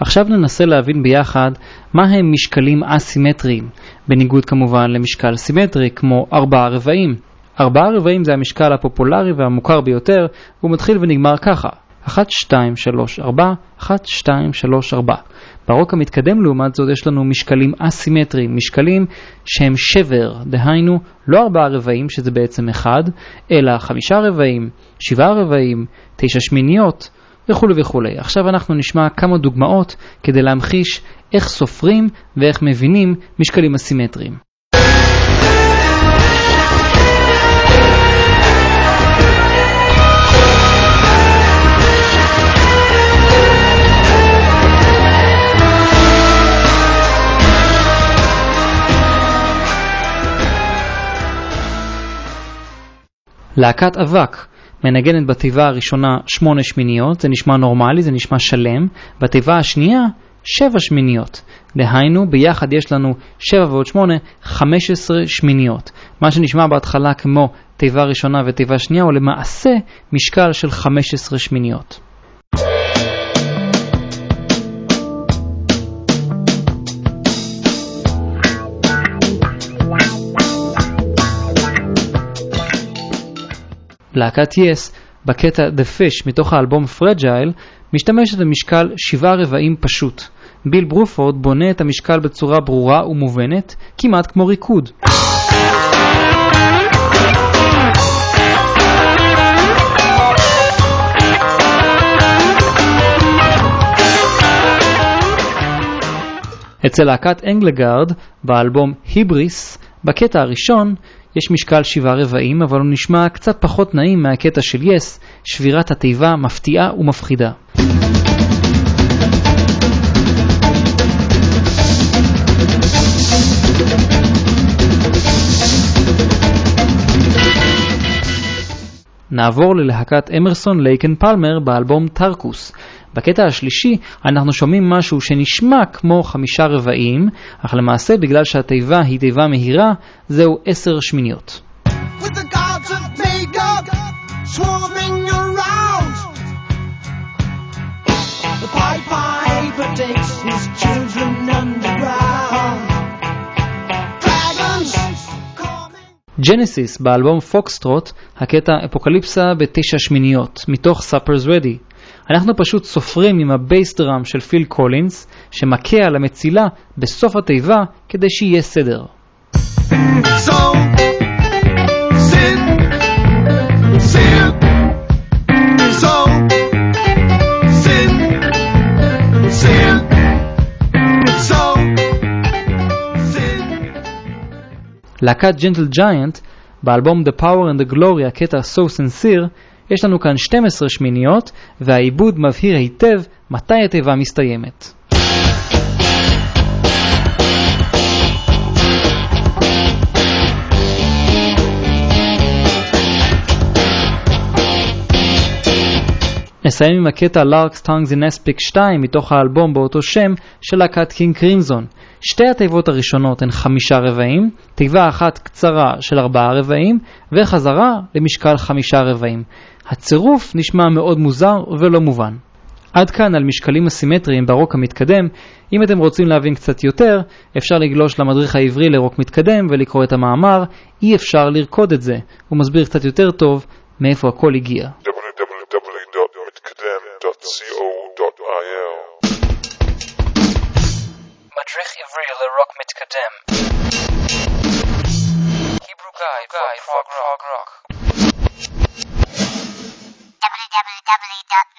עכשיו ננסה להבין ביחד מה הם משקלים אסימטריים, בניגוד כמובן למשקל סימטרי כמו 4 רבעים. 4 רבעים זה המשקל הפופולרי והמוכר ביותר, והוא מתחיל ונגמר ככה: 1, 2, 3, 4, 1, 2, 3, 4. ברוק המתקדם לעומת זאת יש לנו משקלים אסימטריים, משקלים שהם שבר, דהיינו לא 4 רבעים שזה בעצם 1, אלא 5 רבעים, 7 רבעים, 9 שמיניות וכו' וכו'. עכשיו אנחנו נשמע כמה דוגמאות כדי להמחיש איך סופרים ואיך מבינים משקלים אסימטריים. להקת אבק מנגנת בתיבה הראשונה 8 שמיניות, זה נשמע נורמלי, זה נשמע שלם. בתיבה השנייה 7 שמיניות, דהיינו ביחד יש לנו 7 ועוד 8, 15 שמיניות. מה שנשמע בהתחלה כמו תיבה ראשונה ותיבה שנייה הוא למעשה משקל של 15 שמיניות. להקת Yes בקטע The Fish מתוך האלבום Fragile משתמשת במשקל 7 רבעים פשוט. ביל ברופורד בונה את המשקל בצורה ברורה ומובנת, כמעט כמו ריקוד. אצל להקת אנגלגארד באלבום היבריס בקטע הראשון יש משקל 7 רבעים, אבל הוא נשמע קצת פחות נעים מהקטע של Yes, שבירת התיבה מפתיעה ומפחידה. נעבור ללהקת אמרסון לייק אנד פלמר באלבום טרקוס. בקטע השלישי אנחנו שומעים משהו שנשמע כמו 5 רבעים, אך למעשה בגלל שהתיבה היא תיבה מהירה, זהו 10 שמיניות. ג'נסיס באלבום פוקסטרוט, הקטע אפוקליפסה ב9 שמיניות, מתוך Supper's Ready. אנחנו פשוט סופרים עם הבייס דראם של פיל קולינס, שמכה על המצילה בסוף התיבה כדי שיהיה סדר. להקת ג'נטל ג'יינט באלבום The Power and the Glory, הקטע So Sincere, יש לנו כאן 12 שמיניות, והעיבוד מבהיר היטב מתי התיבה מסתיימת. נסיים עם הקטע Lark's Tongues in Aspic 2 מתוך האלבום באותו שם של להקת קינג קרימזון. שתי התיבות הראשונות הן 5 רבעים, תיבה אחת קצרה של 4 רבעים, וחזרה למשקל 5 רבעים. הצירוף נשמע מאוד מוזר ולא מובן. עד כאן על משקלים אסימטריים ברוק המתקדם. אם אתם רוצים להבין קצת יותר, אפשר לגלוש למדריך העברי לרוק מתקדם ולקרוא את המאמר אי אפשר לרקוד את זה. הוא מסביר קצת יותר טוב מאיפה הכל הגיע. מדריך עברי לרוק מתקדם. Hebrew Guide for Prog Rock. www